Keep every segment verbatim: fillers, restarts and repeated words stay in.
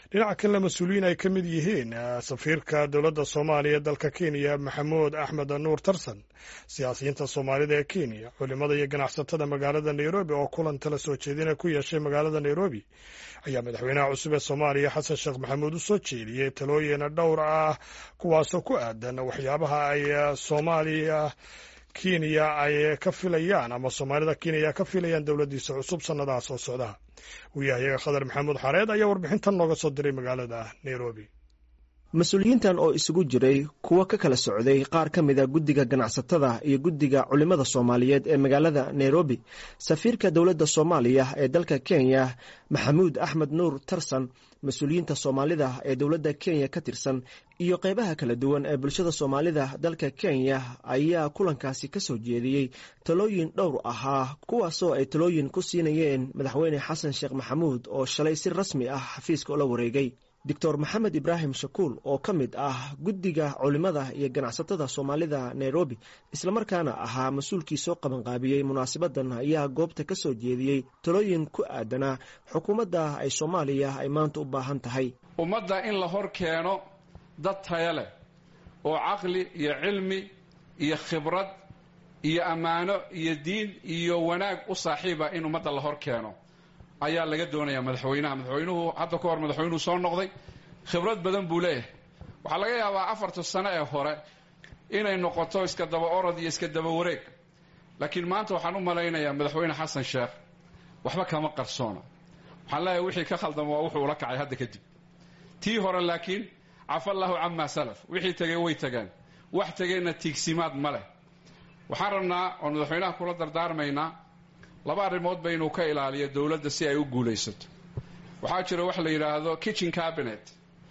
dhinaca kalena mas-uuliyiin ay ka mid yihiin safiirka dowladda soomaaliya ee dalka kenya maxamuud axmed nuur tarsan, siyaasiyiinta soomaalida ee kenya, culimada iyo ganacsatada magaalada nairobi oo kulan tala soo jeedina ku yeeshay magaalada nairobi ayaa madaxweynaha cusub ee soomaaliya xasan sheekh maxamuud u soo jeediyey talooyin dhowr ah kuwaasoo ku aadan waxyaabaha ay soomaaliya kenya ay ka filayaan ama soomaalida kenya ka filayaan dowladdiisa cusub sannadaha soo socda. wariyahayaga khadar maxamuud xareed ayaa warbixintan nooga soo diray magaalada nairobi. mas-uuliyiintan oo isugu jiray kuwo ka kala socday qaar ka mida guddiga ganacsatada iyo guddiga culimada soomaaliyeed ee magaalada nairobi, safiirka dowladda soomaaliya ee dalka kenya maxamuud axmed nuur tarsan, mas-uuliyiinta soomaalida ee dowladda kenya ka tirsan iyo qeybaha kala duwan ee bulshada soomaalida dalka kenya ayaa kulankaasi ka soo jeediyey talooyin dhowr ahaa kuwaasoo ay talooyin ku siinayeen madaxweyne xasan sheekh maxamuud oo shalay si rasmi ah xafiiska ula wareegay. doctor maxamed ibraahim shakuul oo ka mid ah guddiga culimada iyo ganacsatada soomaalida nairobi islamarkaana ahaa mas-uulkii soo qabanqaabiyey munaasabadan ayaa goobta ka soo jeediyey talooyin ku aadanaa xukuumadda ay soomaaliya ay maanta u baahan tahay. ummadda in la hor keeno dad taya leh oo caqli iyo cilmi iyo khibrad iyo ammaano iyo diin iyo wanaag u saaxiiba in ummadda la hor keeno ayaa laga doonayaa madaxweynaha. madaxweynuhu hadda ka hor madaxweynuhu soo noqday, khibrad badan buu leeyahay. waxaa laga yaabaa afarta sano ee hore inay noqoto iska daba orod iyo iska daba wareeg, laakiin maanta waxaan u malaynayaa madaxweyne xasan sheekh waxba kama qarsoona. waxaan leeyahay wixii ka khaldama waa wuxuu ula kacay hadda kadib. tii hore laakiin cafa allahu camaa salaf, wixii tegey way tageen, wax tegeenna tiigsimaad ma leh. waxaan rabnaa oon madaxweynaha kula dardaarmaynaa laba arrimood ba inuu ka ilaaliyo dowladda si ay u guulaysato. waxaa jira wax la yidhaahdo kitchen cabinet,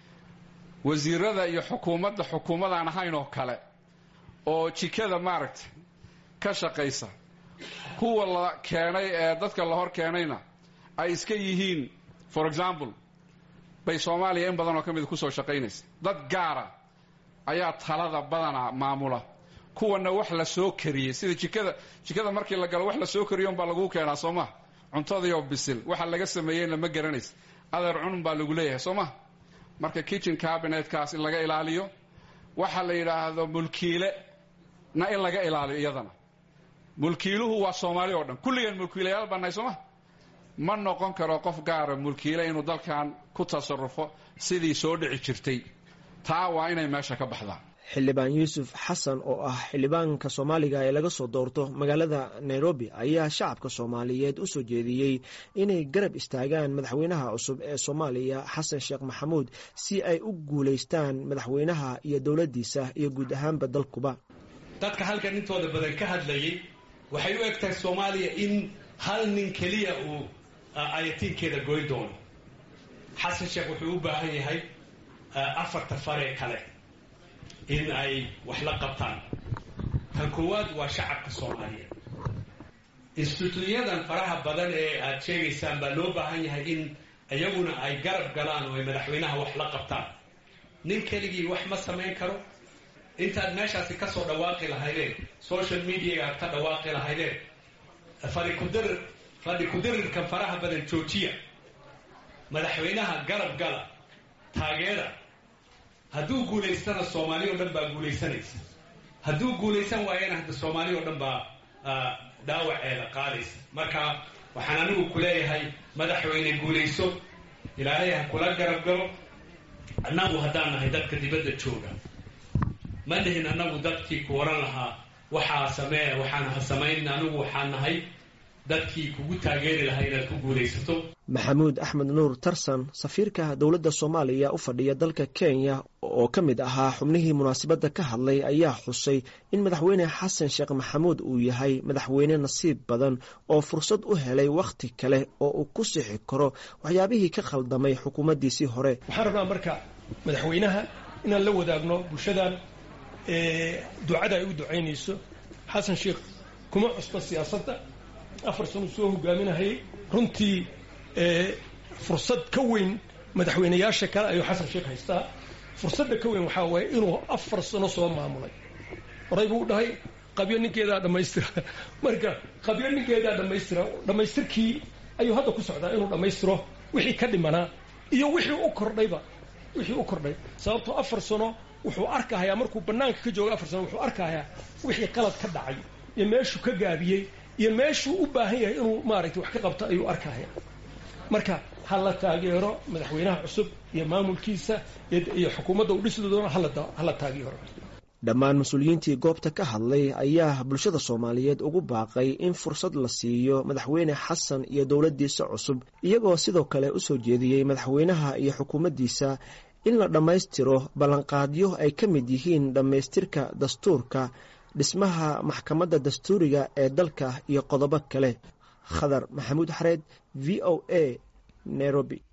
wasiirada iyo xukuumadda xukuumadaan ahayn oo kale oo jikada maaragtay ka shaqaysa. kuwa la keenay ee dadka la hor keenayna ay iska yihiin for example bay soomaaliya in badan oo ka mid kusoo shaqaynaysa. dad gaara ayaa talada badana maamula, kuwana wax la soo kariyey sida jikada jikada markii la galo wax la soo kariyo baa lagu keenaa Soomaa, cuntadiyo bisil waxa laga sameeyeen lama garanaysa, adeer cunun baa lagu leeyahay Soomaa. marka kitchen cabinet kaas in laga ilaaliyo, waxa la yiraahdo mulkiile na in laga ilaaliyo iyadana. mulkiiluhu waa Soomaali oo dhan, kulligan mulkiilayaal baa Soomaa. ma noqon karo qof gaar ah mulkiile inuu dalkan ku tasarrufo sidii soo dhici jirtay. taa waa inay meesha ka baxdaa. xildhibaan yuusuf xasan oo ah xildhibaanka soomaaliga ee laga soo doorto magaalada nairobi ayaa shacabka soomaaliyeed u soo jeediyey inay garab istaagaan madaxweynaha cusub ee soomaaliya xasan sheekh maxamuud si ay u guulaystaan madaxweynaha iyo dowladdiisa iyo guud ahaanba dalkuba. dadka halkan intooda badan ka hadlayay waxay u egtahay soomaaliya in hal nin keliya uu ayatiinkeeda goyn doono. xasan sheekh wuxuu u baahan yahay afarta faree kale in ay wax la qabtaan. kan koowaad waa shacabka soomaaliyeed. instituuyadan faraha badan ee aad sheegaysaan baa loo baahan yahay in iyaguna ay garab galaan oo ay madaxweynaha wax la qabtaan. nin keligii wax ma samayn karo. intaad meeshaasi ka soo dhawaaqi lahaydeen, social mediaga aad ka dhawaaqi lahaydeen, fadhi kudirir fadhi kudirirkan faraha badan joojiya, madaxweynaha garab gala, taageera. hadduu guulaystana soomaali oo dhan baa guulaysanaysa, hadduu guulaysan waayana hadda soomaali oo dhan baa dhaawaceeda qaadaysa. marka waxaan anigu ku leeyahay madaxweyne guulayso, ilaahay ha kula garab galo. annagu haddaan nahay dadka dibadda jooga ma dhihin annagu dadkii ku oran lahaa waxaa samee waxaan ha samayn. anigu waxaan nahay dadkii kugu taageeri lahaa inaad ku guulaysato. maxamuud axmed nuur tarsan, safiirka dowladda soomaaliya u fadhiya dalka kenya oo ka mid ahaa xubnihii munaasabadda ka hadlay, ayaa xusay in madaxweyne xasan sheekh maxamuud uu yahay madaxweyne nasiib badan oo fursad u helay wakhti kale oo uu ku sixi karo waxyaabihii ka khaldamay xukuumaddiisii hore. waxaan rabnaa marka madaxweynaha inaan la wadaagno bulshadan ducada ay u ducaynayso. xasan sheekh kuma cusba siyaasadda, afar sano soo hogaaminahayay. runtii fursad ka weyn madaxweynayaasha kale ayuu xasan sheekh haystaa. fursadda ka weyn waxaa waaye inuu afar sano soo maamulay. horay buu dhahay qabyo ninkeedaa dhammaystira. marka qabyo ninkeedaa dhammaystira dhammaystirkii ayuu hadda ku socdaa inuu dhammaystiro wixii ka dhimanaa iyo wixii u kordhayba wixii u kordhay sababtoo afar sano wuxuu arkahayaa markuu bannaanka ka joogo afar sano wuxuu arkahayaa wixii qalad ka dhacay iyo meeshuu ka gaabiyey iyo meeshuu u baahan yahay inuu maaragtay wax ka qabto ayuu arkahayaa marka ha la taageero madaxweynaha cusub iyo maamulkiisa iyo xukuumadda u dhisi doona ha la taageero dhammaan mas-uuliyiintii goobta ka hadlay ayaa bulshada soomaaliyeed ugu baaqay in fursad la siiyo madaxweyne xasan iyo dowladdiisa cusub iyagoo sidoo kale u soo jeediyey madaxweynaha iyo xukuumaddiisa in la dhammaystiro ballanqaadyo ay ka mid yihiin dhammaystirka dastuurka dhismaha maxkamadda dastuuriga ee dalka iyo qodobo kale khadar maxamuud xareed v o a nairobi.